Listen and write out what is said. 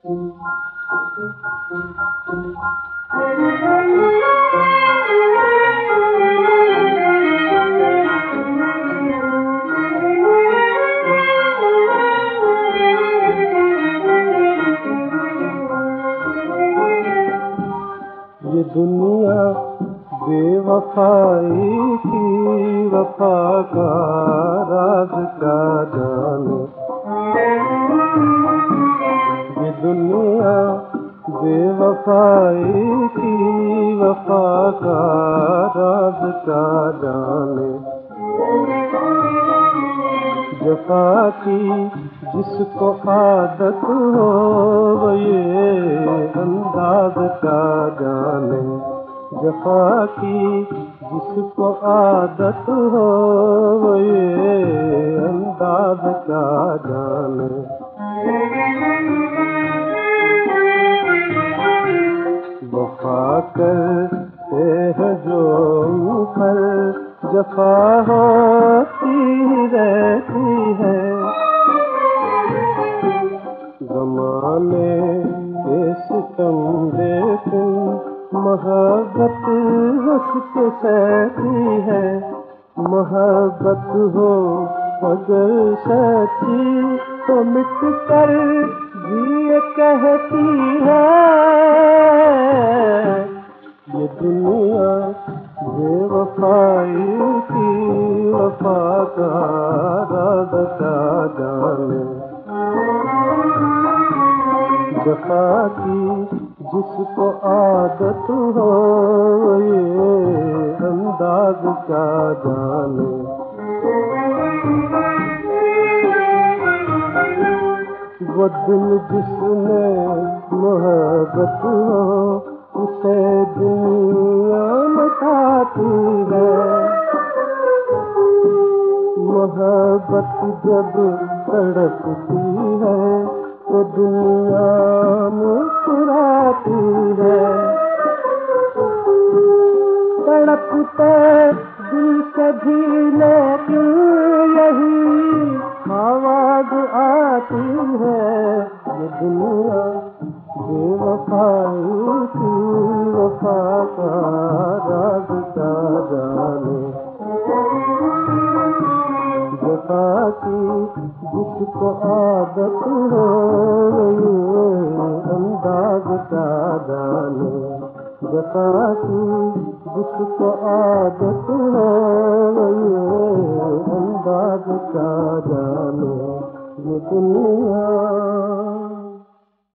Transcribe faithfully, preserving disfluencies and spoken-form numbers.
ये दुनिया बेवफाई की वफा का राज क्या जाने। ये दुनिया बेवफाई की वफा का राज क्या जाने। जफा की जिसको आदत हो वो ये अंदाज क्या जाने। जफा की जिसको आदत हो वो ये अंदाज क्या जाने। वफा करते हैं जो पर जफा होती रहती है। ज़माने के सितम लेकिन मोहब्बत हंस के सहती है। मोहब्बत हो अगर सहती तो मिट कर जिए कहती है। ये दुनिया बेवफाई की वफा का राज क्या जाने। जफा की जिसको आदत हो ये अंदाज क्या जाने। वो दिल जिसने मोहब्बत हो उसे दुनिया मिटाती है। मोहब्बत जब तड़पती है तो दुनिया मुस्कुराती है। तड़पते दिल से भी लेकिन यही आवाज आती है। ये दुनिया बेवफाई की वफा का राज क्या जाने। जफा की जिसको आदत हो ये अंदाज क्या जाने। जफा की जिसको आदत हो ये अंदाज क्या जाने। ये दुनिया